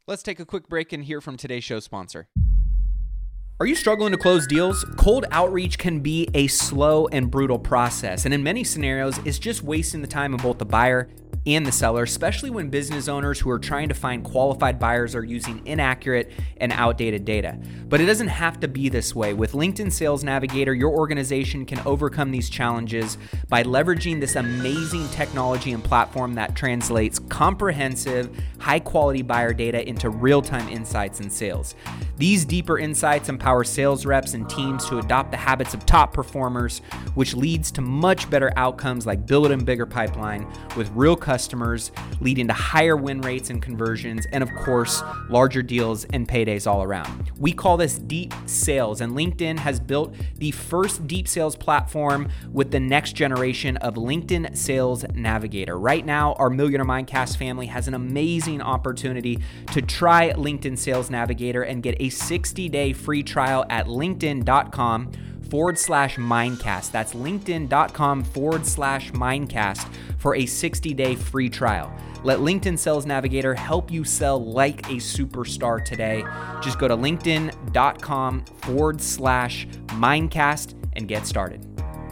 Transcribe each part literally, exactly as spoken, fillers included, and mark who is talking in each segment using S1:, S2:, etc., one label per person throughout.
S1: Let's take a quick break and hear from today's show sponsor. Are you struggling to close deals? Cold outreach can be a slow and brutal process, and in many scenarios, it's just wasting the time of both the buyer and the seller, especially when business owners who are trying to find qualified buyers are using inaccurate and outdated data. But it doesn't have to be this way. With LinkedIn Sales Navigator, your organization can overcome these challenges by leveraging this amazing technology and platform that translates comprehensive, high-quality buyer data into real-time insights in sales. These deeper insights empower sales reps and teams to adopt the habits of top performers, which leads to much better outcomes like building a bigger pipeline with real customers, leading to higher win rates and conversions, and of course, larger deals and paydays all around. We call this deep sales, and LinkedIn has built the first deep sales platform with the next generation of LinkedIn Sales Navigator. Right now, our Millionaire Mindcast family has an amazing opportunity to try LinkedIn Sales Navigator and get a sixty-day free trial at linkedin.com forward slash Mindcast. That's linkedin.com forward slash Mindcast for a sixty-day free trial. Let LinkedIn Sales Navigator help you sell like a superstar today. Just go to linkedin.com forward slash Mindcast and get started.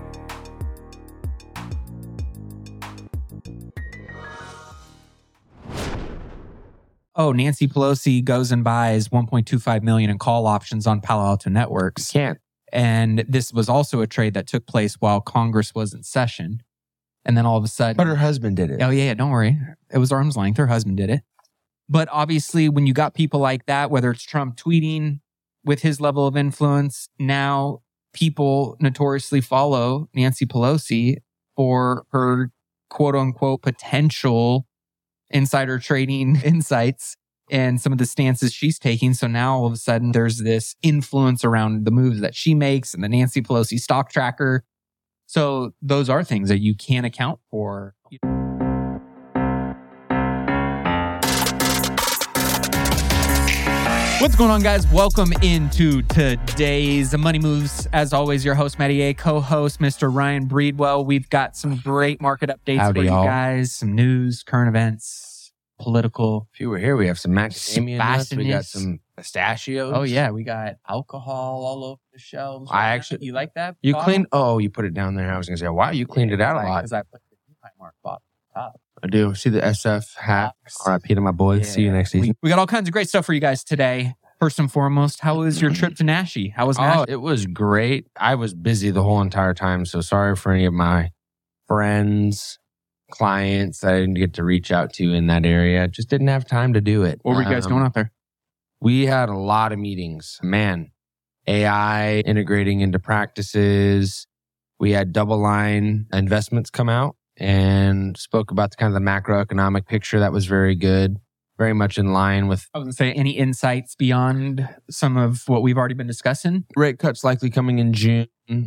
S1: Oh, Nancy Pelosi goes and buys one point two five million dollars in call options on Palo Alto Networks.
S2: You can't.
S1: And this was also a trade that took place while Congress was in session. And then all of a sudden...
S2: But her husband did it.
S1: Oh, yeah, yeah, don't worry. It was arm's length. Her husband did it. But obviously, when you got people like that, whether it's Trump tweeting with his level of influence, now people notoriously follow Nancy Pelosi for her quote-unquote potential insider trading insights and some of the stances she's taking. So now all of a sudden there's this influence around the moves that she makes and the Nancy Pelosi stock tracker. So those are things that you can't account for. What's going on, guys? Welcome into today's Money Moves. As always, your host, Matty A, co-host, Mister Ryan Breedwell. We've got some great market updates
S2: Howdy,
S1: for you
S2: y'all.
S1: guys, some news, current events, political.
S2: If you were here, we have some macadamia nuts. We got
S1: Spiciness.
S2: some pistachios.
S1: Oh, yeah. We got alcohol all over the shelves.
S2: I actually-
S1: You like that?
S2: You
S1: bottle?
S2: cleaned... Oh, you put it down there. I was going to say, wow, you cleaned it out a
S1: Like,
S2: lot.
S1: Because I put the High Mark bottle on top.
S2: I do. See the S F hat. R I P to my boys. See you next season.
S1: We, we got all kinds of great stuff for you guys today. First and foremost, how was your trip to Nashi? How was
S2: Oh,
S1: Nashi?
S2: it was great. I was busy the whole entire time, so sorry for any of my friends, clients that I didn't get to reach out to in that area. Just didn't have time to do it.
S1: What were you guys
S2: Um,
S1: doing out there?
S2: We had a lot of meetings. Man, A I integrating into practices. We had double line investments come out and spoke about the kind of the macroeconomic picture that was very good, very much in line with
S1: I was going to say, any insights beyond some of what we've already been discussing?
S2: rate cuts likely coming in June.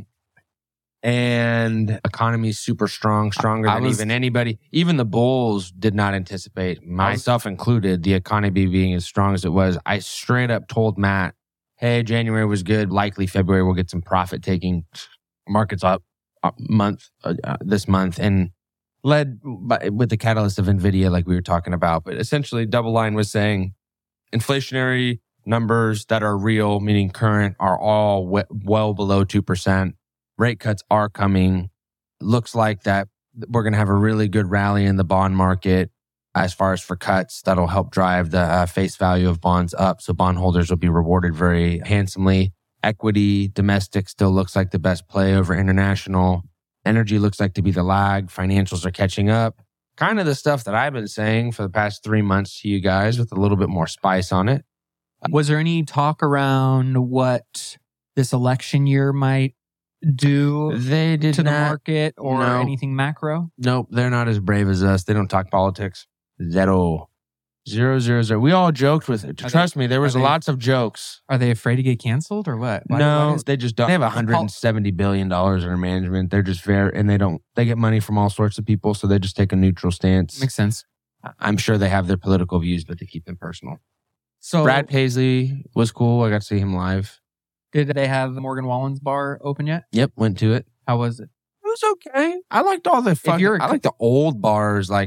S2: And economy's super strong, stronger
S1: I
S2: than
S1: was-
S2: even anybody. Even the bulls did not anticipate, myself included, the economy being as strong as it was. I straight up told Matt, hey, January was good. Likely February we'll get some profit taking. Markets up a month uh, uh, this month, and led by, with the catalyst of NVIDIA, like we were talking about. But essentially, Double Line was saying inflationary numbers that are real, meaning current, are all we- well below two percent. Rate cuts are coming. Looks like that we're going to have a really good rally in the bond market as far as for cuts. That'll help drive the uh, face value of bonds up. So bondholders will be rewarded very handsomely. Equity, domestic still looks like the best play over international. Energy looks like to be the lag. Financials are catching up. Kind of the stuff that I've been saying for the past three months to you guys with a little bit more spice on it.
S1: Was there any talk around what this election year might do
S2: They did
S1: to the
S2: not.
S1: market or
S2: No.
S1: anything macro?
S2: Nope, they're not as brave as us. They don't talk politics. Zero. Zero, zero, zero. We all joked with it.
S1: Are
S2: Trust
S1: they-
S2: me, there
S1: are
S2: was
S1: they-
S2: lots of jokes.
S1: Are they afraid to get canceled or what? Why-
S2: no,
S1: why is-
S2: they just don't. They have one hundred seventy billion dollars under management. They're just very, and they don't, they get money from all sorts of people, so they just take a neutral stance.
S1: makes sense.
S2: I'm sure they have their political views, but they keep them personal.
S1: So
S2: Brad Paisley was cool. I got to see him live.
S1: did they have the Morgan Wallen's bar open yet?
S2: Yep, went to it.
S1: How was it?
S2: It was okay. I liked all the fucking,
S1: you're a-
S2: I like the old bars, like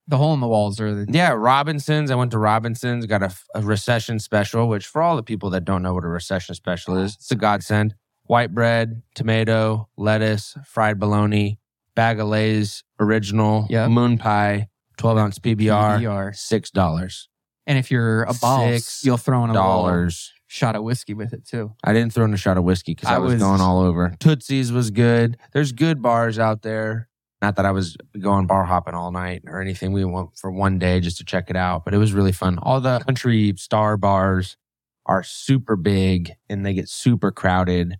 S3: The hole in the walls are the...
S2: Yeah, Robinson's. I went to Robinson's, got a, a recession special, which for all the people that don't know what a recession special is, it's a godsend. White bread, tomato, lettuce, fried bologna, bag of Lay's original,
S3: Yep.
S2: moon pie, twelve ounce P B R,
S3: P B R.
S2: six dollars.
S3: And if you're a boss,
S2: Six
S3: you'll throw in a little
S2: Dollars.
S3: shot of whiskey with it too.
S2: I didn't throw in a shot of whiskey because I,
S3: I
S2: was,
S3: was-
S2: going all over. Tootsie's was good. There's good bars out there. Not that I was going bar hopping all night or anything. We went for one day just to check it out, but it was really fun. All the country star bars are super big and they get super crowded.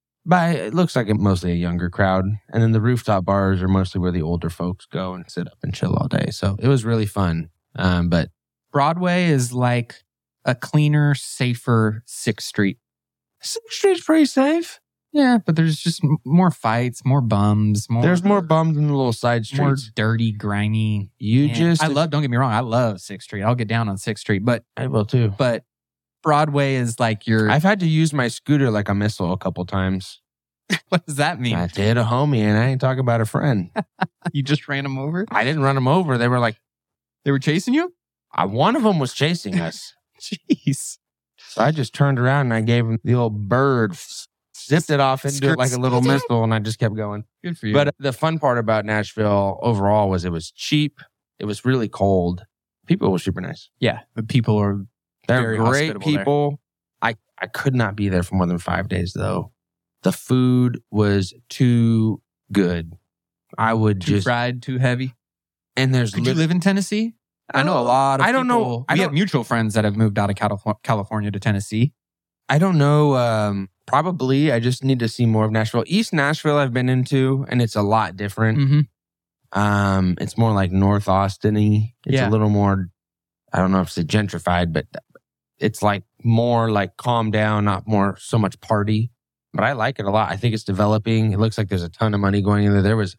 S2: By it looks like a, mostly a younger crowd. And then the rooftop bars are mostly where the older folks go and sit up and chill all day. So it was really fun. Um, but
S3: Broadway is like a cleaner, safer sixth Street.
S2: Sixth Street's pretty safe.
S3: Yeah, but there's just m- more fights, more bums, more.
S2: There's more bums in the little side
S3: more
S2: streets.
S3: dirty, grimy.
S2: You
S3: And
S2: just
S3: I love. Don't get me wrong. I love sixth Street. I'll get down on sixth Street, but
S2: I will too.
S3: but Broadway is like your.
S2: I've had to use my scooter like a missile a couple times.
S3: What does that mean?
S2: I did a homie, and I ain't talking about a friend.
S3: You just ran them over.
S2: I didn't run them over. They were like,
S3: They were chasing you.
S2: I, one of them was chasing us.
S3: Jeez.
S2: So I just turned around and I gave him the old bird, zipped it off into it like a little missile, and I just kept going.
S3: Good for you.
S2: But the fun part about Nashville overall was it was cheap. It was really cold. People were super nice.
S3: yeah, but people are.
S2: They're
S3: Very
S2: great
S3: hospitable there.
S2: people. I, I could not be there for more than five days, though. The food was too good. I would
S3: Too
S2: just...
S3: fried, too heavy.
S2: And there's...
S3: Could you
S2: lit-
S3: live in Tennessee? I know a
S2: Oh,
S3: lot of
S2: I don't know-
S3: people-
S2: I
S3: We
S2: don't-
S3: have mutual friends that have moved out of Calif- California to Tennessee.
S2: I don't know. Um, probably. I just need to see more of Nashville. East Nashville I've been into, and it's a lot different.
S3: Mm-hmm.
S2: Um, it's more like North Austin-y. It's
S3: Yeah.
S2: a little more... I don't know if it's gentrified, but it's like more like calm down, not more so much party. But I like it a lot. I think it's developing. It looks like there's a ton of money going in there. There was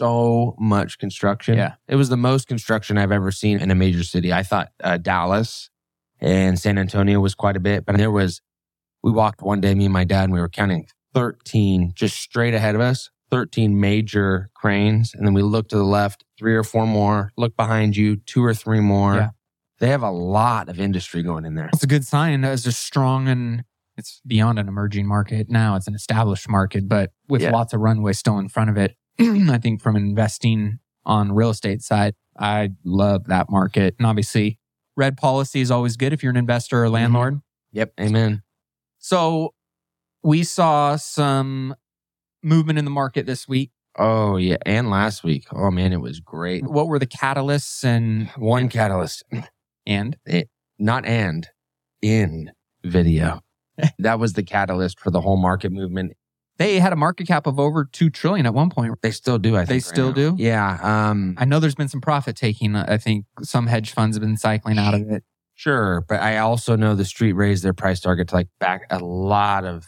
S2: so much construction.
S3: Yeah.
S2: It was the most construction I've ever seen in a major city. I thought uh, Dallas and San Antonio was quite a bit, but there was, we walked one day, me and my dad, and we were counting thirteen just straight ahead of us, thirteen major cranes. And then we looked to the left, three or four more, look behind you, two or three more.
S3: Yeah.
S2: They have a lot of industry going in there.
S3: It's a good sign. It's a strong and it's beyond an emerging market now. It's an established market, but with
S2: Yeah.
S3: lots of runway still in front of it. I think from investing on real estate side, I love that market. And obviously, red policy is always good if you're an investor or landlord.
S2: Yep. Amen.
S3: So we saw some movement in the market this week.
S2: Oh, yeah. And last week. Oh, man, it was great.
S3: What were the catalysts and
S2: One catalyst.
S3: and
S2: Not and. In video. That was the catalyst for the whole market movement.
S3: they had a market cap of over two trillion at one point.
S2: They still do, I think.
S3: They
S2: right
S3: still
S2: now.
S3: do?
S2: Yeah. Um,
S3: I know there's been some profit taking. I think some hedge funds have been cycling out of it.
S2: Sure. But I also know the street raised their price target to like back. A lot of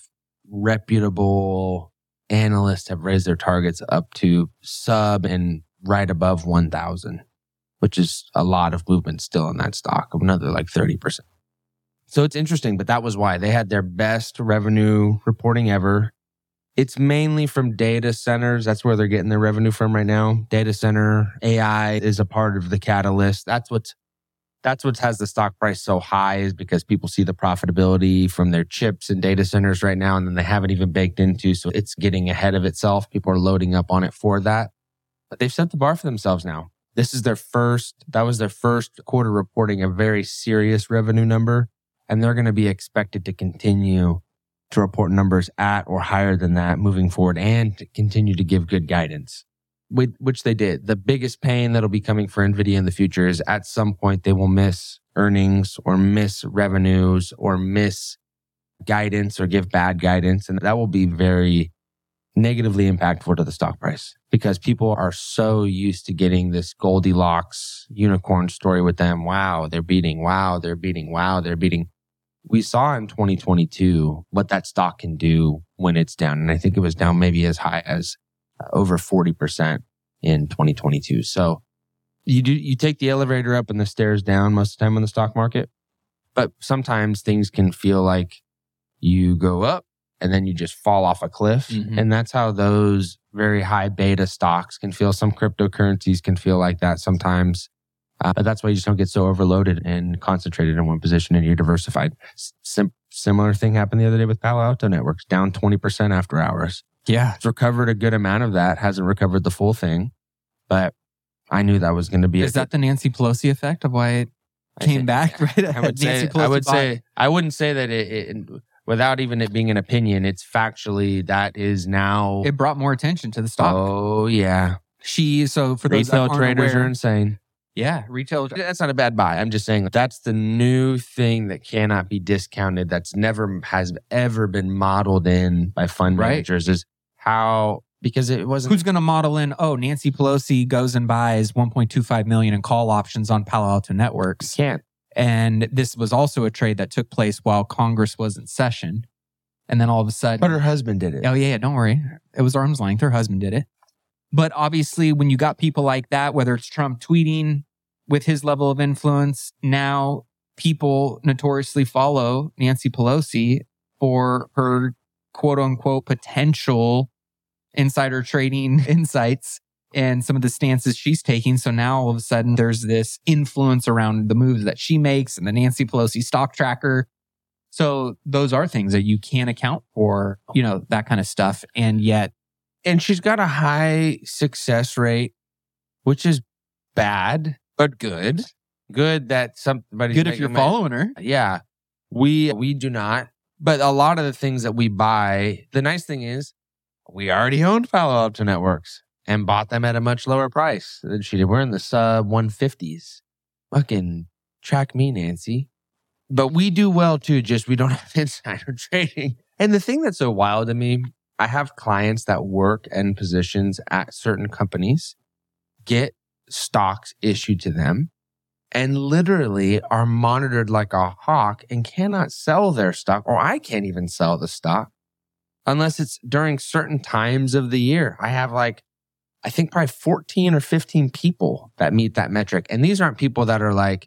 S2: reputable analysts have raised their targets up to sub and right above one thousand, which is a lot of movement still in that stock of another like thirty percent. So it's interesting, but that was why they had their best revenue reporting ever. It's mainly from data centers. That's where they're getting their revenue from right now. Data center, A I is a part of the catalyst. That's what's that's what has the stock price so high, is because people see the profitability from their chips and data centers right now, and then they haven't even baked into. So it's getting ahead of itself. People are loading up on it for that. But they've set the bar for themselves now. This is their first, that was their first quarter reporting a very serious revenue number. And they're going to be expected to continue to report numbers at or higher than that moving forward, and to continue to give good guidance, which they did. The biggest pain that'll be coming for NVIDIA in the future is at some point they will miss earnings or miss revenues or miss guidance or give bad guidance. And that will be very negatively impactful to the stock price, because people are so used to getting this Goldilocks unicorn story with them. Wow, they're beating. Wow, they're beating. Wow, they're beating. We saw in twenty twenty-two what that stock can do when it's down. And I think it was down maybe as high as over forty percent in twenty twenty-two. So you do, you take the elevator up and the stairs down most of the time in the stock market. But sometimes things can feel like you go up and then you just fall off a cliff.
S3: Mm-hmm.
S2: And that's how those very high beta stocks can feel. Some cryptocurrencies can feel like that sometimes. Uh, but that's why you just don't get so overloaded and concentrated in one position and you're diversified. Sim- similar thing happened the other day with Palo Alto Networks, down twenty percent after hours.
S3: Yeah.
S2: It's recovered a good amount of that, hasn't recovered the full thing, but I knew that was going to be.
S3: Is that the Nancy Pelosi effect of why it came think, back? Right.
S2: I would say. I would say. I wouldn't say that it, it. Without even it being an opinion, it's factually that is now.
S3: It brought more attention to the stock.
S2: Oh yeah.
S3: She so for those
S2: retail
S3: that
S2: traders
S3: aware,
S2: are insane.
S3: Yeah, retail.
S2: That's not a bad buy. I'm just saying that's the new thing that cannot be discounted. That's never has ever been modeled in by fund
S3: right.
S2: managers. Is how. Because it wasn't.
S3: Who's going to model in, oh, Nancy Pelosi goes and buys one point two five million in call options on Palo Alto Networks.
S2: You can't.
S3: And this was also a trade that took place while Congress was in session. And then all of a sudden.
S2: But her husband did it.
S3: Oh, yeah, yeah, don't worry. It was arm's length. Her husband did it. But obviously, when you got people like that, whether it's Trump tweeting with his level of influence, now people notoriously follow Nancy Pelosi for her quote unquote potential insider trading insights and some of the stances she's taking. So now all of a sudden there's this influence around the moves that she makes and the Nancy Pelosi stock tracker. So those are things that you can't account for, you know, that kind of stuff. And yet,
S2: and she's got a high success rate, which is bad, but good. Good that somebody's
S3: good if you're following her.
S2: Yeah. We, we do not. But a lot of the things that we buy, the nice thing is, we already owned Palo Alto Networks and bought them at a much lower price than she did. We're in the sub one fifties. Fucking track me, Nancy. But we do well too, just we don't have insider trading. And the thing that's so wild to me, I have clients that work in positions at certain companies, get stocks issued to them, and literally are monitored like a hawk and cannot sell their stock, or I can't even sell the stock. Unless it's during certain times of the year. I have like, I think probably fourteen or fifteen people that meet that metric. And these aren't people that are like,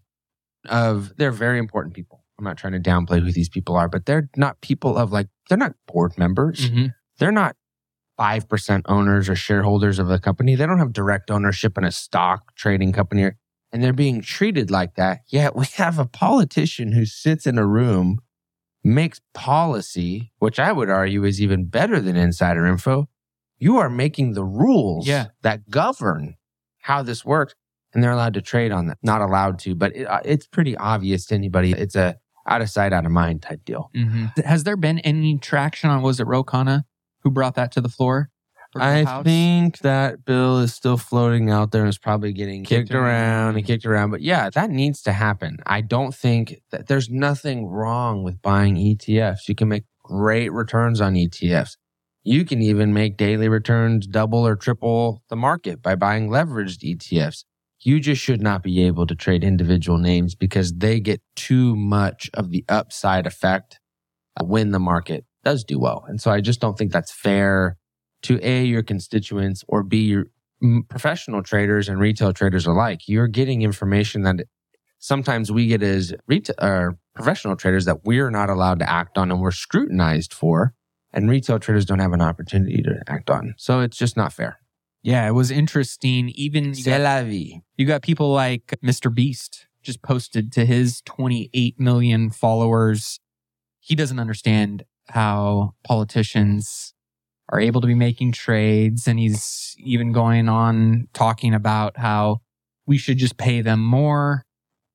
S2: of, they're very important people. I'm not trying to downplay who these people are, but they're not people of like, they're not board members.
S3: Mm-hmm.
S2: They're not five percent owners or shareholders of a company. They don't have direct ownership in a stock trading company. And they're being treated like that. Yet we have a politician who sits in a room, makes policy, which I would argue is even better than insider info. You are making the rules
S3: yeah.
S2: that govern how this works, and they're allowed to trade on that. Not allowed to, but it, it's pretty obvious to anybody. It's a out of sight, out of mind type deal.
S3: Mm-hmm. Has there been any traction on, was it Ro Khanna who brought that to the floor?
S2: I house? think that bill is still floating out there and is probably getting kicked, kicked around and kicked around. But yeah, that needs to happen. I don't think that there's nothing wrong with buying E T Fs. You can make great returns on E T Fs. You can even make daily returns double or triple the market by buying leveraged E T Fs. You just should not be able to trade individual names because they get too much of the upside effect when the market does do well. And so I just don't think that's fair to A, your constituents, or B, your professional traders and retail traders alike. You're getting information that sometimes we get as retail or professional traders that we're not allowed to act on and we're scrutinized for, and retail traders don't have an opportunity to act on. So it's just not fair.
S3: Yeah, it was interesting. Even you
S2: C'est la vie.
S3: You got people like Mister Beast just posted to his twenty-eight million followers. He doesn't understand how politicians are able to be making trades. And he's even going on talking about how we should just pay them more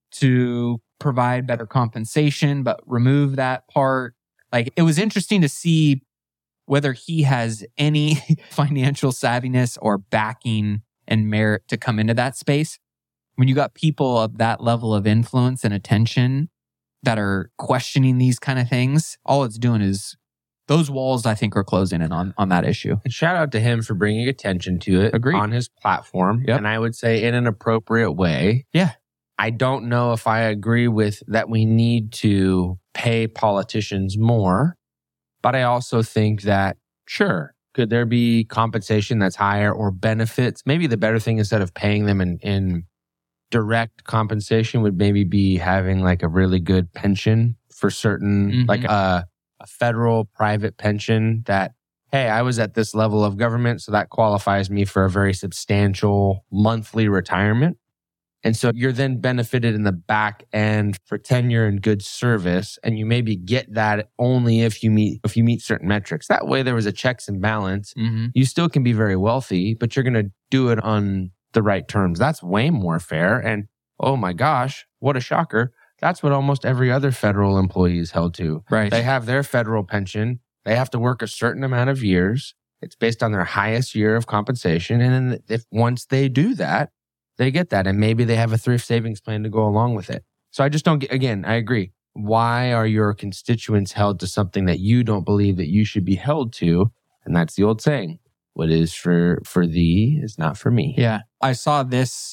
S3: to provide better compensation, but remove that part. Like, it was interesting to see whether he has any financial savviness or backing and merit to come into that space. When you got people of that level of influence and attention that are questioning these kind of things, all it's doing is those walls, I think, are closing in on, on that issue.
S2: And shout out to him for bringing attention to it
S3: Agreed.
S2: on his platform.
S3: Yep.
S2: And I would say in an appropriate way.
S3: Yeah.
S2: I don't know if I agree with that we need to pay politicians more, but I also think that, sure, could there be compensation that's higher or benefits? Maybe the better thing instead of paying them in, in direct compensation would maybe be having like a really good pension for certain, mm-hmm. like a, a federal private pension that, hey, I was at this level of government, so that qualifies me for a very substantial monthly retirement. And so you're then benefited in the back end for tenure and good service. And you maybe get that only if you meet if you meet certain metrics. That way there was a checks and balance.
S3: Mm-hmm.
S2: You still can be very wealthy, but you're going to do it on the right terms. That's way more fair. And oh my gosh, what a shocker. That's what almost every other federal employee is held to.
S3: Right.
S2: They have their federal pension. They have to work a certain amount of years. It's based on their highest year of compensation. And then if once they do that, they get that. And maybe they have a thrift savings plan to go along with it. So I just don't get, again, I agree. Why are your constituents held to something that you don't believe that you should be held to? And that's the old saying, what is for, for thee is not for me.
S3: Yeah. I saw this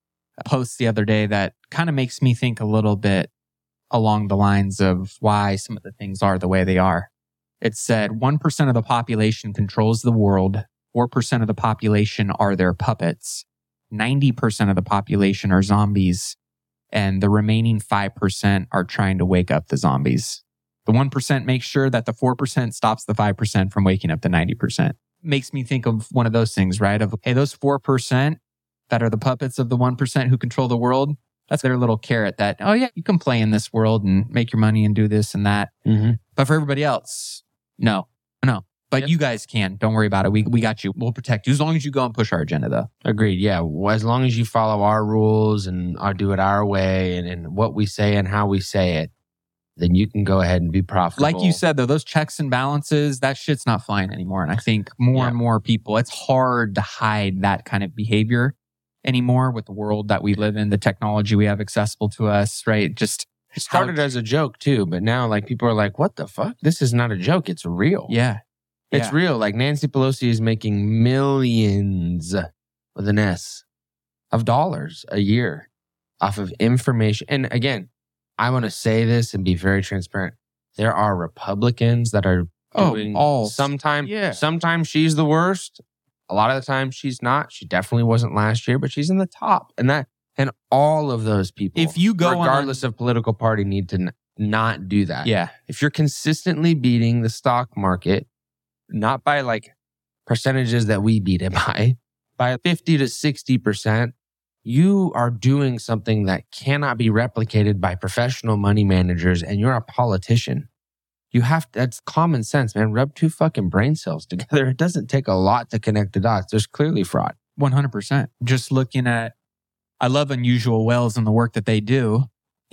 S3: post the other day that kind of makes me think a little bit along the lines of why some of the things are the way they are. It said one percent of the population controls the world, four percent of the population are their puppets, ninety percent of the population are zombies, and the remaining five percent are trying to wake up the zombies. The one percent makes sure that the four percent stops the five percent from waking up the ninety percent. Makes me think of one of those things, right? Of, hey, those four percent that are the puppets of the one percent who control the world, that's their little carrot that, oh yeah, you can play in this world and make your money and do this and that.
S2: Mm-hmm.
S3: But for everybody else, no, no. But yep. You guys can. Don't worry about it. We we got you. We'll protect you as long as you go and push our agenda, though.
S2: Agreed. Yeah. Well, as long as you follow our rules and uh, do it our way and, and what we say and how we say it, then you can go ahead and be profitable.
S3: Like you said, though, those checks and balances, that shit's not flying anymore. And I think more yeah. and more people, it's hard to hide that kind of behavior anymore with the world that we live in, the technology we have accessible to us, right? Just
S2: it started how, as a joke too, but now like people are like, what the fuck? This is not a joke. It's real.
S3: Yeah.
S2: It's
S3: yeah.
S2: real. Like Nancy Pelosi is making millions with an S of dollars a year off of information. And again, I want to say this and be very transparent. There are Republicans that are doing
S3: oh, all
S2: sometimes,
S3: yeah.
S2: sometimes she's the worst. A lot of the time she's not. She definitely wasn't last year, but she's in the top. And that, and all of those people,
S3: if you go
S2: regardless
S3: on,
S2: of political party, need to n- not do that.
S3: Yeah.
S2: If you're consistently beating the stock market, not by like percentages that we beat it by, by fifty to sixty percent, you are doing something that cannot be replicated by professional money managers, and you're a politician. You have to, that's common sense, man. Rub two fucking brain cells together. It doesn't take a lot to connect the dots. There's clearly fraud.
S3: one hundred percent. Just looking at, I love Unusual Whales and the work that they do.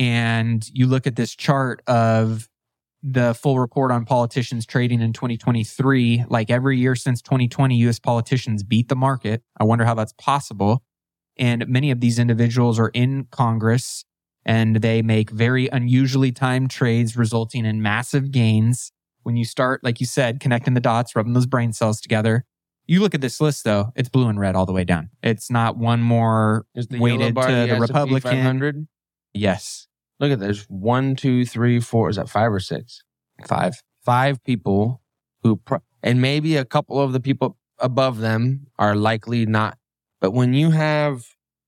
S3: And you look at this chart of the full report on politicians trading in twenty twenty-three. Like every year since twenty twenty, U S politicians beat the market. I wonder how that's possible. And many of these individuals are in Congress and they make very unusually timed trades resulting in massive gains. When you start, like you said, connecting the dots, rubbing those brain cells together. You look at this list, though, it's blue and red all the way down. It's not one more weighted to the Republican. Yes.
S2: Look at this. One, two, three, four. Is that five or six?
S3: Five.
S2: Five people who, pro- and maybe a couple of the people above them are likely not. But when you have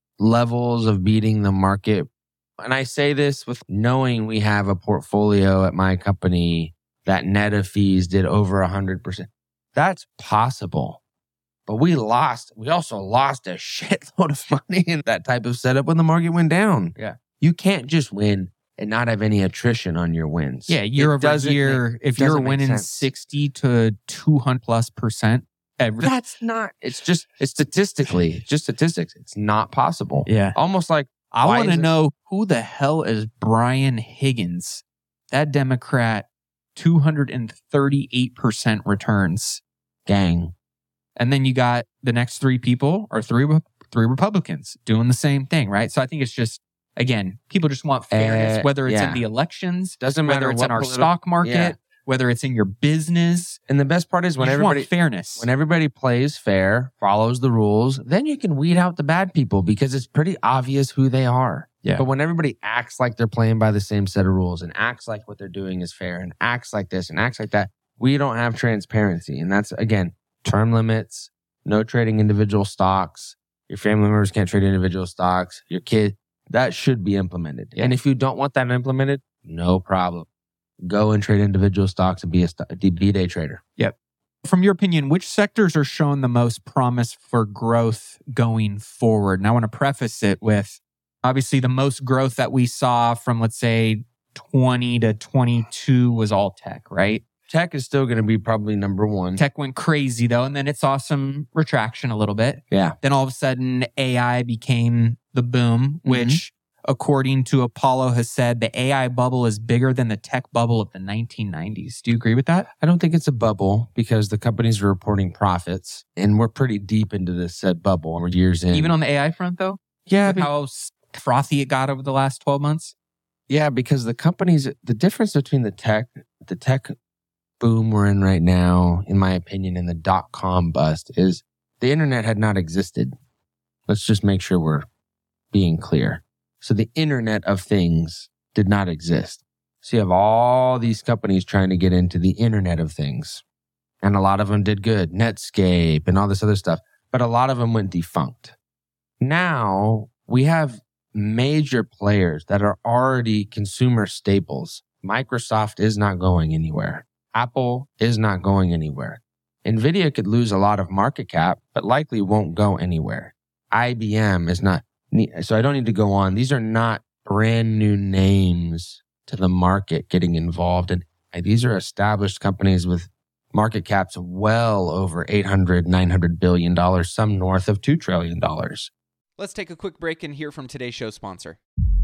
S2: levels of beating the market, and I say this with knowing we have a portfolio at my company that net of fees did over one hundred percent. That's possible. But we lost, we also lost a shitload of money in that type of setup when the market went down.
S3: Yeah.
S2: You can't just win and not have any attrition on your wins.
S3: Yeah, year
S2: It
S3: over
S2: doesn't
S3: year,
S2: make-
S3: if
S2: doesn't
S3: you're
S2: make
S3: winning
S2: sense.
S3: sixty to two hundred plus percent every.
S2: That's not, it's just, it's statistically, it's just statistics. It's not possible.
S3: Yeah.
S2: Almost like,
S3: I
S2: why
S3: want to
S2: is it-
S3: know who the hell is Brian Higgins? That Democrat, two hundred thirty-eight percent returns.
S2: gang.
S3: And then you got the next three people are three three Republicans doing the same thing, right? So I think it's just, again, people just want fairness,
S2: Uh,
S3: whether it's
S2: yeah.
S3: in the elections,
S2: Doesn't matter
S3: whether it's
S2: what
S3: in our
S2: politi-
S3: stock market,
S2: Yeah.
S3: whether it's in your business.
S2: And the best part is when
S3: you just
S2: everybody,
S3: want fairness.
S2: when everybody plays fair, follows the rules, then you can weed out the bad people because it's pretty obvious who they are.
S3: Yeah.
S2: But when everybody acts like they're playing by the same set of rules and acts like what they're doing is fair and acts like this and acts like that, we don't have transparency. And that's, again, term limits, no trading individual stocks. Your family members can't trade individual stocks. Your kid, that should be implemented.
S3: Yeah.
S2: And if you don't want that implemented, no problem. Go and trade individual stocks and be a st- be a day trader.
S3: Yep. From your opinion, which sectors are showing the most promise for growth going forward? And I want to preface it with, Obviously, the most growth that we saw from, let's say, twenty to twenty-two was all tech, right?
S2: Tech is still going to be probably number one.
S3: Tech went crazy though, and then it saw some retraction a little bit.
S2: Yeah.
S3: Then all of a sudden, A I became the boom,
S2: Mm-hmm.
S3: which according to Apollo has said the A I bubble is bigger than the tech bubble of the nineteen nineties. Do you agree with that?
S2: I don't think it's a bubble because the companies are reporting profits, and we're pretty deep into this said bubble. We're years in.
S3: Even on the A I front though?
S2: yeah,
S3: With
S2: be-
S3: how s- frothy it got over the last twelve months?
S2: yeah, because the companies, the difference between the tech, the tech boom we're in right now, in my opinion, and the dot-com bust is the internet had not existed. Let's just make sure we're being clear. So the Internet of Things did not exist. So you have all these companies trying to get into the Internet of Things. And a lot of them did good. Netscape and all this other stuff. But a lot of them went defunct. Now we have major players that are already consumer staples. Microsoft is not going anywhere. Apple is not going anywhere. NVIDIA could lose a lot of market cap, but likely won't go anywhere. I B M is not. So I don't need to go on. These are not brand new names to the market getting involved. And these are established companies with market caps well over eight hundred, nine hundred billion dollars, some north of two trillion dollars.
S1: Let's take a quick break and hear from today's show sponsor.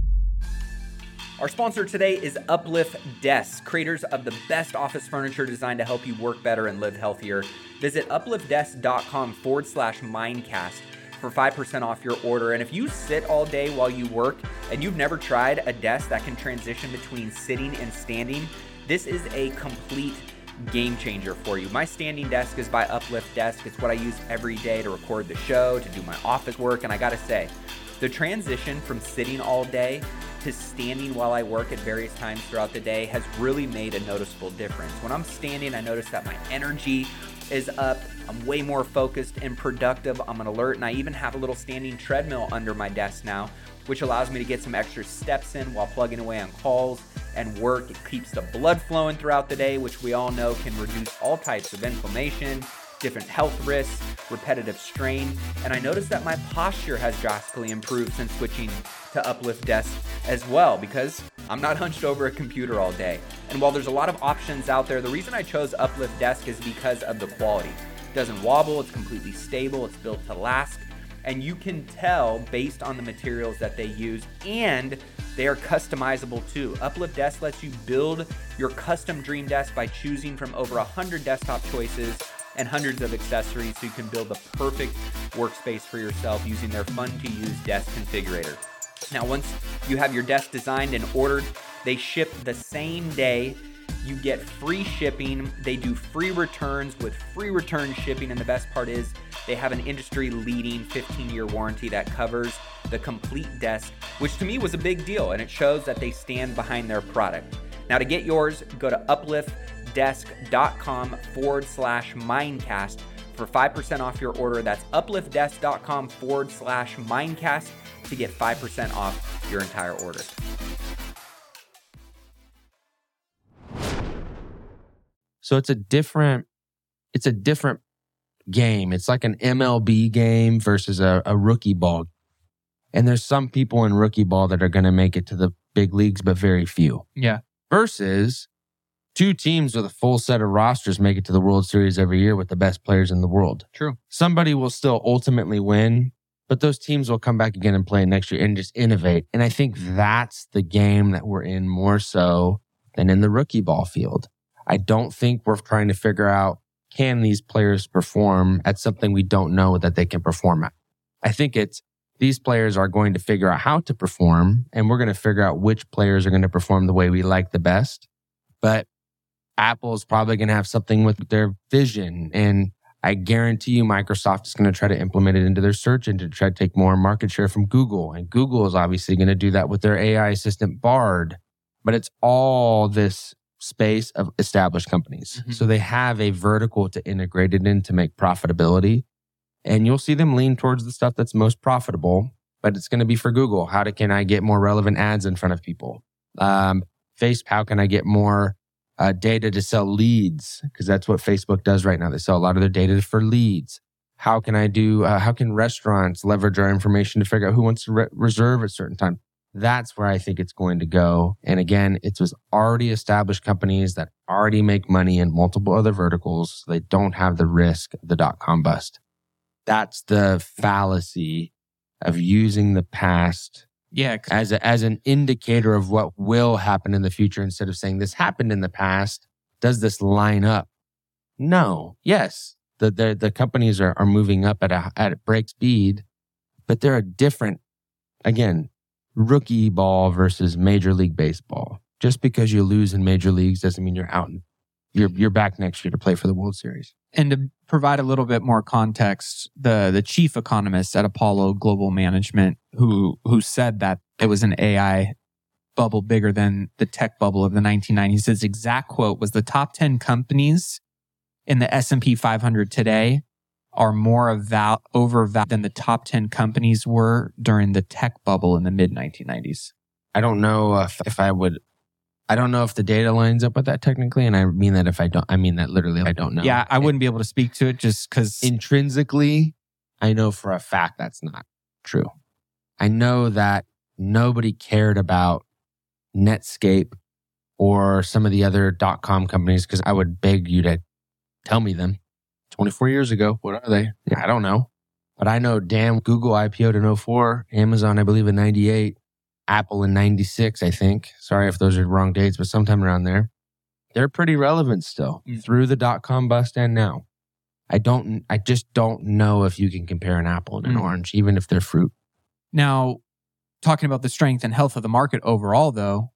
S1: Our sponsor today is Uplift Desks, creators of the best office furniture designed to help you work better and live healthier. Visit upliftdesk.com forward slash mindcast for five percent off your order. And if you sit all day while you work and you've never tried a desk that can transition between sitting and standing, this is a complete game changer for you. My standing desk is by Uplift Desk. It's what I use every day to record the show, to do my office work. And I gotta say, the transition from sitting all day to standing while I work at various times throughout the day has really made a noticeable difference. When I'm standing, I notice that my energy is up. I'm way more focused and productive. I'm an alert, and I even have a little standing treadmill under my desk now, which allows me to get some extra steps in while plugging away on calls and work. It keeps the blood flowing throughout the day, which we all know can reduce all types of inflammation, different health risks, repetitive strain. And I noticed that my posture has drastically improved since switching to Uplift Desk as well, because I'm not hunched over a computer all day. And while there's a lot of options out there, the reason I chose Uplift Desk is because of the quality. It doesn't wobble, it's completely stable, it's built to last. And you can tell based on the materials that they use, and they are customizable too. Uplift Desk lets you build your custom dream desk by choosing from over one hundred desktop choices and hundreds of accessories, so you can build the perfect workspace for yourself using their fun-to-use desk configurator. Now, once you have your desk designed and ordered, they ship the same day. You get free shipping. They do free returns with free return shipping. And the best part is they have an industry-leading fifteen-year warranty that covers the complete desk, which to me was a big deal. And it shows that they stand behind their product. Now, to get yours, go to upliftdesk.com forward slash mindcast for five percent off your order. That's upliftdesk.com forward slash mindcast to get five percent off your entire order.
S2: So it's a different, it's a different game. It's like an M L B game versus a, a rookie ball. And there's some people in rookie ball that are going to make it to the big leagues, but very few.
S3: Yeah.
S2: Versus two teams with a full set of rosters make it to the World Series every year with the best players in the world.
S3: True.
S2: Somebody will still ultimately win, but those teams will come back again and play next year and just innovate. And I think that's the game that we're in more so than in the rookie ball field. I don't think we're trying to figure out, can these players perform at something we don't know that they can perform at? I think it's, these players are going to figure out how to perform, and we're going to figure out which players are going to perform the way we like the best. But Apple's probably going to have something with their vision, and I guarantee you Microsoft is going to try to implement it into their search engine to try to take more market share from Google. And Google is obviously going to do that with their A I assistant Bard. But it's all this space of established companies.
S3: Mm-hmm.
S2: So they have a vertical to integrate it in to make profitability. And you'll see them lean towards the stuff that's most profitable, but it's going to be for Google. How to, can I get more relevant ads in front of people? Um, Facebook, how can I get more uh, data to sell leads? Because that's what Facebook does right now. They sell a lot of their data for leads. How can I do, uh, how can restaurants leverage our information to figure out who wants to re- reserve at certain time? That's where I think it's going to go. And again, it's with already established companies that already make money in multiple other verticals. So they don't have the risk of the dot-com bust. That's the fallacy of using the past
S3: Yeah.
S2: as a, as an indicator of what will happen in the future instead of saying this happened in the past. Does this line up? No. Yes. The the, the companies are, are moving up at a at a break speed, but they're a different, again, rookie ball versus Major League Baseball. Just because you lose in major leagues doesn't mean you're out. You're you're back next year to play for the World Series.
S3: And to provide a little bit more context, the the chief economist at Apollo Global Management, who who said that it was an A I bubble bigger than the tech bubble of the nineteen nineties, his exact quote was, the top ten companies in the S and P five hundred today are more val- overvalued than the top ten companies were during the tech bubble in the mid nineteen nineties.
S2: I don't know if, if I would, I don't know if the data lines up with that technically. And I mean that if I don't, I mean that literally, I don't know.
S3: Yeah, I wouldn't be able to speak to it just because
S2: Intrinsically, I know for a fact that's not true. I know that nobody cared about Netscape or some of the other dot-com companies because I would beg you to tell me them. twenty-four years ago, what are they? Yeah, I don't know. But I know damn Google I P O'd in oh four, Amazon, I believe, in ninety-eight, Apple in ninety-six, I think. Sorry if those are wrong dates, but sometime around there. They're pretty relevant still
S3: Mm.
S2: through the dot-com bust and now. I don't, I just don't know if you can compare an apple and an
S3: Mm.
S2: orange, even if they're fruit.
S3: Now, talking about the strength and health of the market overall, though,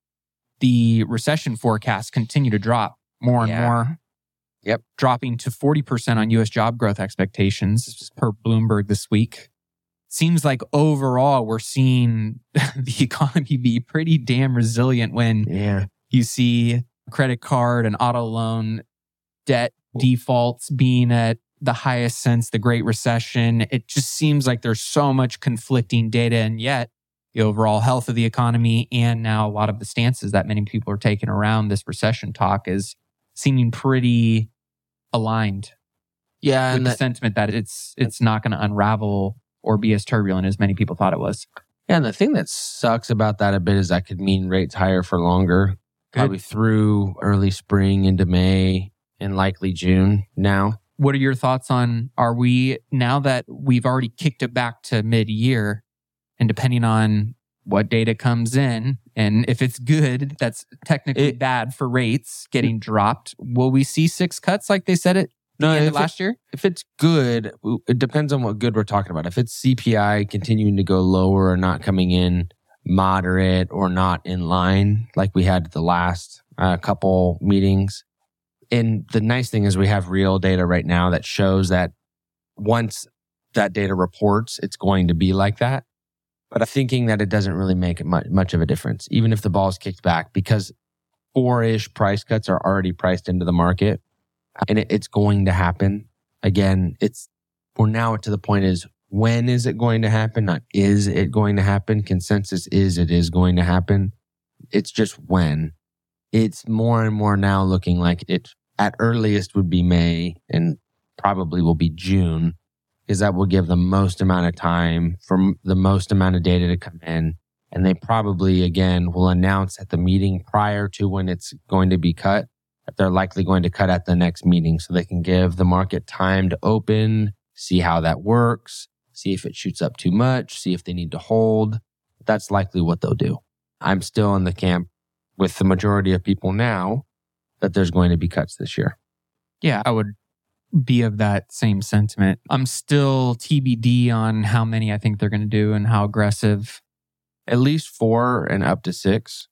S3: the recession forecasts continue to drop more and
S2: Yeah.
S3: more.
S2: Yep.
S3: Dropping to forty percent on U S job growth expectations. This was per Bloomberg this week. Seems like overall we're seeing the economy be pretty damn resilient when
S2: Yeah.
S3: you see credit card and auto loan debt defaults being at the highest since the Great Recession. It just seems like there's so much conflicting data, and yet the overall health of the economy and now a lot of the stances that many people are taking around this recession talk is seeming pretty aligned
S2: Yeah.
S3: with
S2: And
S3: the
S2: that,
S3: sentiment that it's it's not going to unravel or be as turbulent as many people thought it was.
S2: yeah, and the thing that sucks about that a bit is that could mean rates higher for longer, probably through early spring into May and likely June now.
S3: What are your thoughts on, are we, now that we've already kicked it back to mid-year, and depending on what data comes in, and if it's good, that's technically
S2: It-
S3: bad for rates getting dropped, will we see six cuts like they said it
S2: No,
S3: the end
S2: if
S3: of
S2: it-
S3: last year?
S2: If it's good, it depends on what good we're talking about. If it's C P I continuing to go lower or not coming in moderate or not in line like we had the last uh, couple meetings. And the nice thing is we have real data right now that shows that once that data reports, it's going to be like that. But I'm thinking that it doesn't really make much, much of a difference, even if the ball's kicked back, because four-ish price cuts are already priced into the market. And it, it's going to happen. Again, it's we're now to the point is when is it going to happen? Not is it going to happen? Consensus is it is going to happen. It's just when. It's more and more now looking like it at earliest would be May and probably will be June, because that will give the most amount of time for the most amount of data to come in. And they probably, again, will announce at the meeting prior to when it's going to be cut that they're likely going to cut at the next meeting so they can give the market time to open, see how that works, see if it shoots up too much, see if they need to hold. That's likely what they'll do. I'm still in the camp with the majority of people now that there's going to be cuts this year.
S3: Yeah, I would be of that same sentiment. I'm still T B D on how many I think they're going to do and how aggressive.
S2: At least four and up to six,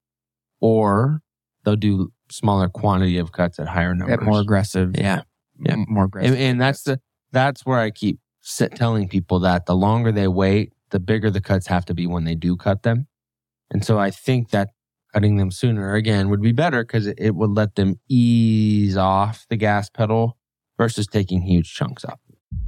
S2: or they'll do smaller quantity of cuts at higher numbers.
S3: At more aggressive.
S2: Yeah. Yeah.
S3: m- More aggressive.
S2: And, and that's the that's where I keep sit, telling people that the longer they wait, the bigger the cuts have to be when they do cut them. And so I think that cutting them sooner, again, would be better because it, it would let them ease off the gas pedal versus taking huge chunks up.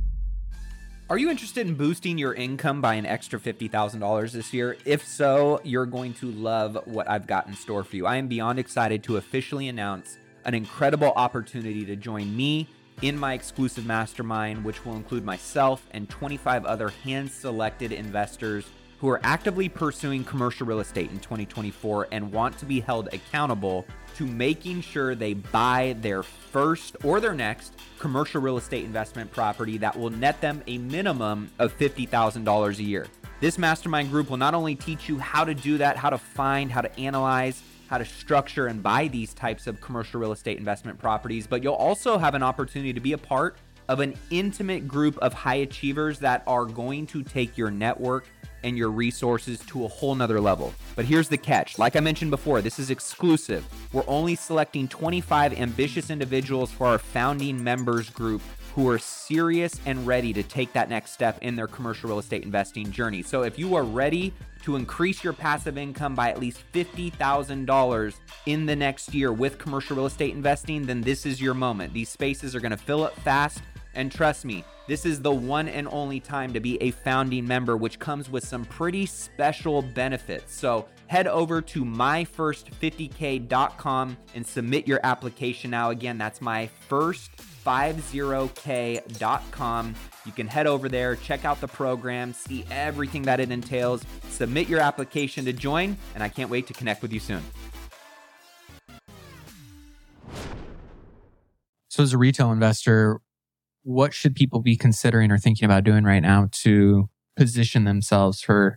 S1: Are you interested in boosting your income by an extra fifty thousand dollars this year? If so, you're going to love what I've got in store for you. I am beyond excited to officially announce an incredible opportunity to join me in my exclusive mastermind, which will include myself and twenty-five other hand-selected investors who are actively pursuing commercial real estate in twenty twenty-four and want to be held accountable to making sure they buy their first or their next commercial real estate investment property that will net them a minimum of fifty thousand dollars a year. This mastermind group will not only teach you how to do that, how to find, how to analyze, how to structure and buy these types of commercial real estate investment properties, but you'll also have an opportunity to be a part of an intimate group of high achievers that are going to take your network and your resources to a whole nother level. But here's the catch. Like I mentioned before, this is exclusive. We're only selecting twenty-five ambitious individuals for our founding members group who are serious and ready to take that next step in their commercial real estate investing journey. So if you are ready to increase your passive income by at least fifty thousand dollars in the next year with commercial real estate investing, then this is your moment. These spaces are gonna fill up fast, and trust me, this is the one and only time to be a founding member, which comes with some pretty special benefits. So head over to my first fifty K dot com and submit your application now. Again, that's my first fifty K dot com. You can head over there, check out the program, see everything that it entails, submit your application to join, and I can't wait to connect with you soon.
S3: So as a retail investor, what should people be considering or thinking about doing right now to position themselves for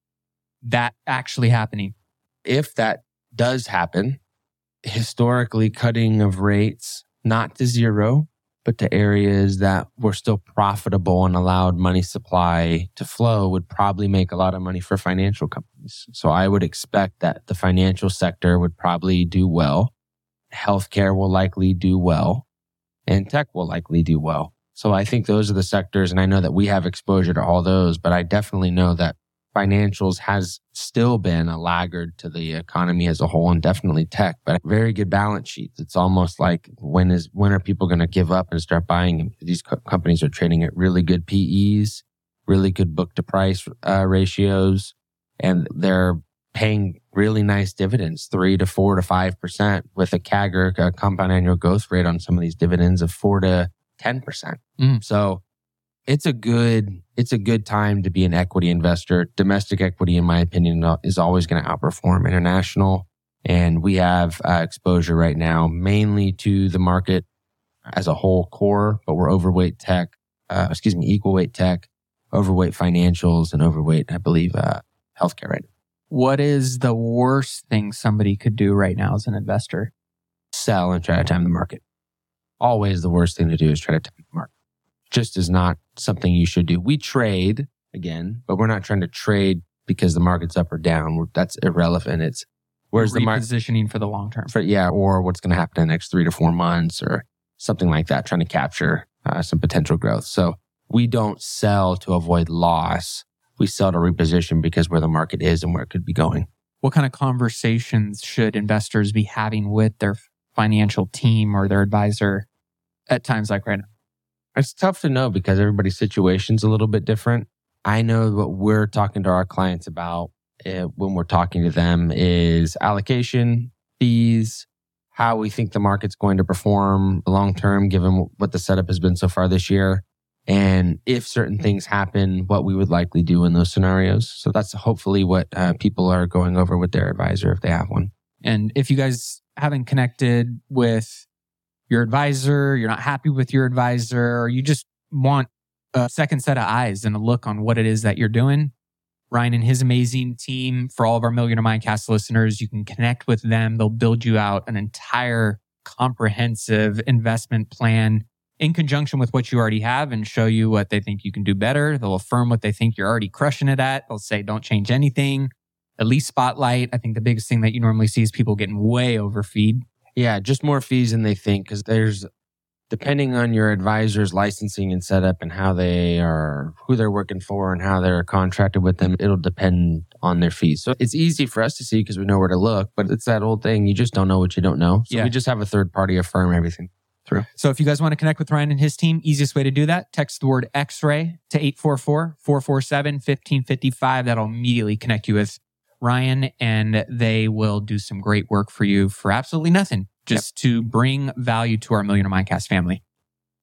S3: that actually happening?
S2: If that does happen, historically cutting of rates, not to zero, but to areas that were still profitable and allowed money supply to flow would probably make a lot of money for financial companies. So I would expect that the financial sector would probably do well. Healthcare will likely do well, and tech will likely do well. So I think those are the sectors, and I know that we have exposure to all those, but I definitely know that financials has still been a laggard to the economy as a whole, and definitely tech, but very good balance sheets. It's almost like when is when are people going to give up and start buying them? These co- companies are trading at really good P Es, really good book to price uh, ratios, and they're paying really nice dividends, three to four to five percent, with a C A G R, a compound annual growth rate on some of these dividends of four to ten percent.
S3: Mm.
S2: So it's a good it's a good time to be an equity investor. Domestic equity, in my opinion, is always going to outperform international. And we have uh, exposure right now mainly to the market as a whole core, but we're overweight tech, uh, excuse me, equal weight tech, overweight financials, and overweight, I believe, uh, healthcare right now.
S3: What is the worst thing somebody could do right now as an investor?
S2: Sell and try to time the market. Always the worst thing to do is try to time the market. Just is not something you should do. We trade again, but we're not trying to trade because the market's up or down. That's irrelevant. It's where's the market
S3: repositioning for the long term.
S2: For, yeah, or what's going to happen in the next three to four months or something like that, trying to capture uh, some potential growth. So we don't sell to avoid loss. We sell to reposition because where the market is and where it could be going.
S3: What kind of conversations should investors be having with their financial team or their advisor at times like right now?
S2: It's tough to know because everybody's situation's a little bit different. I know what we're talking to our clients about uh, when we're talking to them is allocation, fees, how we think the market's going to perform long term, given what the setup has been so far this year. And if certain things happen, what we would likely do in those scenarios. So that's hopefully what uh, people are going over with their advisor if they have one.
S3: And if you guys haven't connected with your advisor, you're not happy with your advisor, or you just want a second set of eyes and a look on what it is that you're doing, Ryan and his amazing team, for all of our Millionaire Mindcast listeners, you can connect with them. They'll build you out an entire comprehensive investment plan in conjunction with what you already have and show you what they think you can do better. They'll affirm what they think you're already crushing it at. They'll say, don't change anything. At least spotlight. I think the biggest thing that you normally see is people getting way overfeed.
S2: Yeah, just more fees than they think, because there's, depending on your advisor's licensing and setup and how they are, who they're working for and how they're contracted with them, it'll depend on their fees. So it's easy for us to see because we know where to look, but it's that old thing. You just don't know what you don't know. So
S3: yeah.
S2: we just have a third party affirm everything through.
S3: So if you guys want to connect with Ryan and his team, easiest way to do that, text the word X-ray to eight four four, four four seven, one five five five. That'll immediately connect you with Ryan, and they will do some great work for you for absolutely nothing, just yep. to bring value to our Millionaire Mindcast family.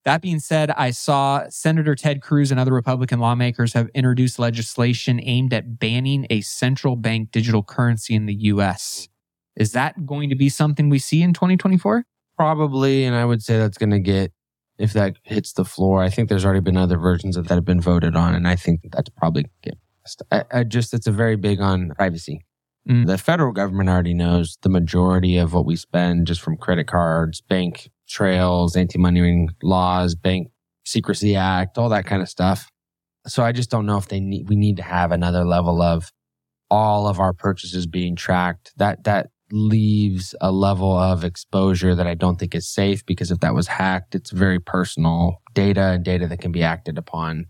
S3: That being said, I saw Senator Ted Cruz and other Republican lawmakers have introduced legislation aimed at banning a central bank digital currency in the U S. Is that going to be something we see in twenty twenty-four?
S2: Probably, and I would say that's going to get, if that hits the floor, I think there's already been other versions of that have been voted on, and I think that's probably going to get passed. I, I just, it's a very big on privacy. Mm. The federal government already knows the majority of what we spend just from credit cards, bank trails, anti-money laundering laws, Bank Secrecy Act, all that kind of stuff. So I just don't know if they need, we need to have another level of all of our purchases being tracked. That that leaves a level of exposure that I don't think is safe, because if that was hacked, it's very personal data and data that can be acted upon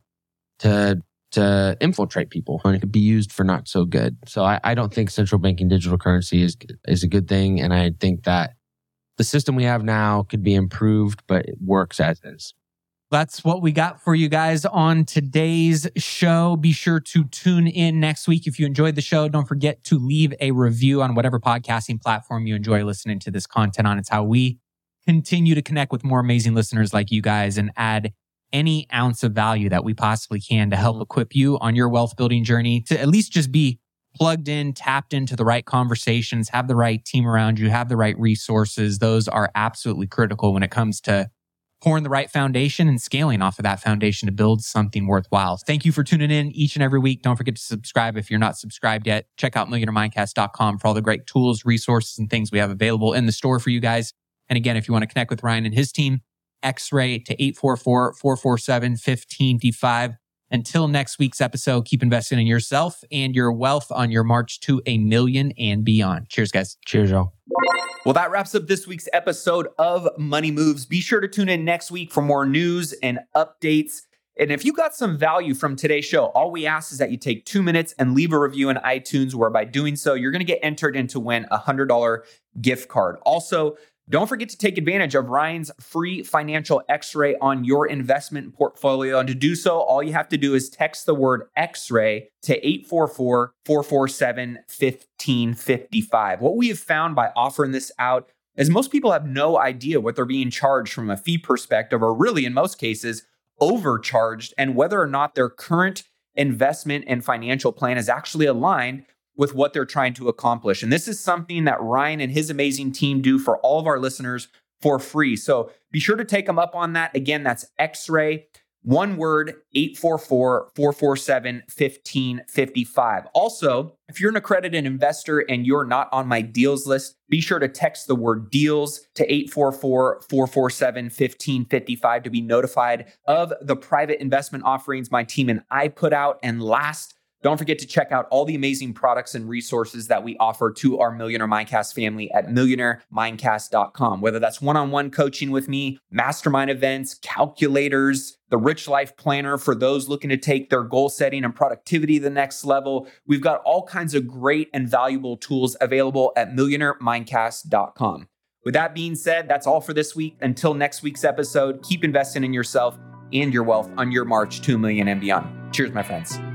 S2: to to infiltrate people, and it could be used for not so good. So I, I don't think central banking digital currency is is a good thing, and I think that the system we have now could be improved, but it works as is.
S3: That's what we got for you guys on today's show. Be sure to tune in next week. If you enjoyed the show, don't forget to leave a review on whatever podcasting platform you enjoy listening to this content on. It's how we continue to connect with more amazing listeners like you guys and add any ounce of value that we possibly can to help equip you on your wealth building journey, to at least just be plugged in, tapped into the right conversations, have the right team around you, have the right resources. Those are absolutely critical when it comes to pouring the right foundation and scaling off of that foundation to build something worthwhile. Thank you for tuning in each and every week. Don't forget to subscribe if you're not subscribed yet. Check out millionaire mindcast dot com for all the great tools, resources, and things we have available in the store for you guys. And again, if you want to connect with Ryan and his team, X-Ray to eight four four, four four seven, one five two five. Until next week's episode, keep investing in yourself and your wealth on your march to a million and beyond. Cheers, guys.
S2: Cheers, y'all.
S1: Well, that wraps up this week's episode of Money Moves. Be sure to tune in next week for more news and updates. And if you got some value from today's show, all we ask is that you take two minutes and leave a review in iTunes, where by doing so, you're going to get entered in to win a one hundred dollars gift card. Also, don't forget to take advantage of Ryan's free financial X-ray on your investment portfolio. And to do so, all you have to do is text the word X-ray to eight four four, four four seven, one five five five. What we have found by offering this out is most people have no idea what they're being charged from a fee perspective, or really in most cases, overcharged, and whether or not their current investment and financial plan is actually aligned with what they're trying to accomplish. And this is something that Ryan and his amazing team do for all of our listeners for free. So be sure to take them up on that. Again, that's X-Ray, one word, eight four four, four four seven, one five five five. Also, if you're an accredited investor and you're not on my deals list, be sure to text the word deals to eight four four, four four seven, one five five five to be notified of the private investment offerings my team and I put out. And last, don't forget to check out all the amazing products and resources that we offer to our Millionaire Mindcast family at millionaire mindcast dot com. Whether that's one-on-one coaching with me, mastermind events, calculators, the Rich Life Planner for those looking to take their goal setting and productivity to the next level. We've got all kinds of great and valuable tools available at millionaire mindcast dot com. With that being said, that's all for this week. Until next week's episode, keep investing in yourself and your wealth on your march to a million and beyond. Cheers, my friends.